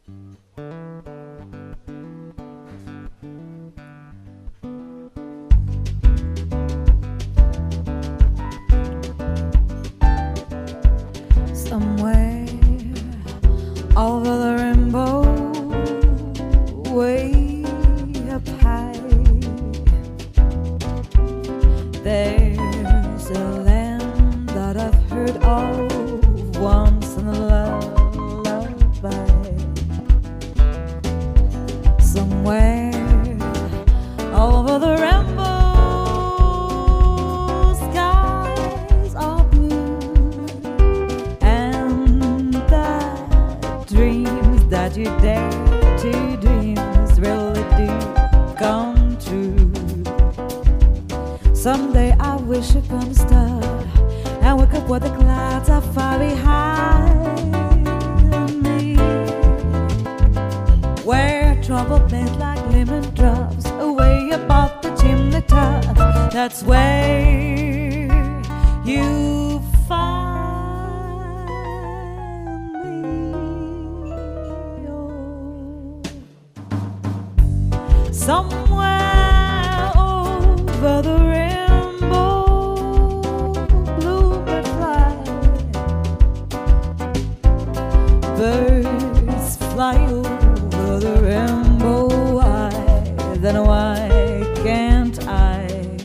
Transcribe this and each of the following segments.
Somewhere over the rainbow, way up high, there's a land that I've heard of once in a lullaby. Somewhere over the rainbow, skies are blue, and the dreams that you dare to dream really do come true. Someday I wish upon a star and wake up where the clouds are far behind me, where trouble bends like lemon drops away above the chimney top. That's where you find me. Oh. Somewhere over the rainbow, bluebird fly, birds fly over the rainbow. Why, then why can't I?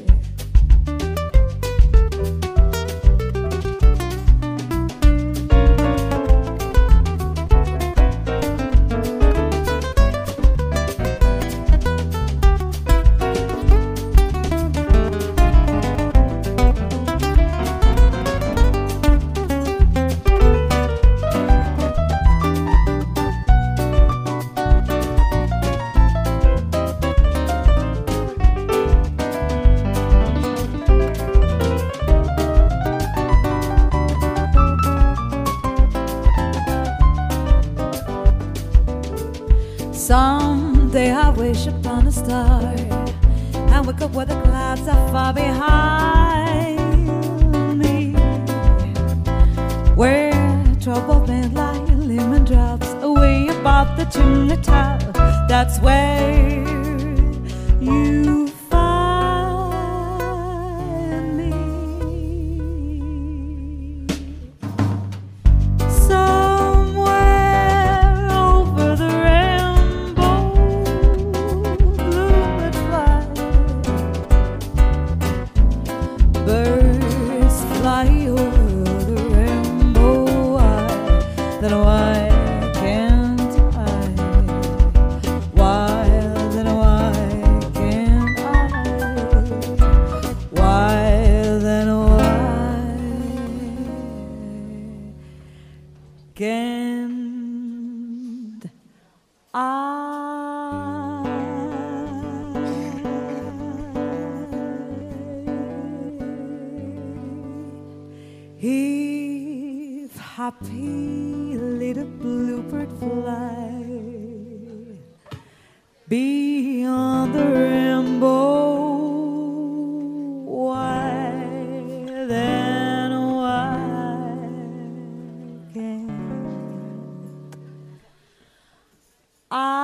Someday I wish upon a star and wake up where the clouds are far behind me, where trouble bends like lemon drops away above the chimney top. That's where you find me. Birds fly over the rainbow. Why, then why can't I? Why, then why can't I? Why, then why can't I? If happy little bluebird fly beyond the rainbow, why then why can't I?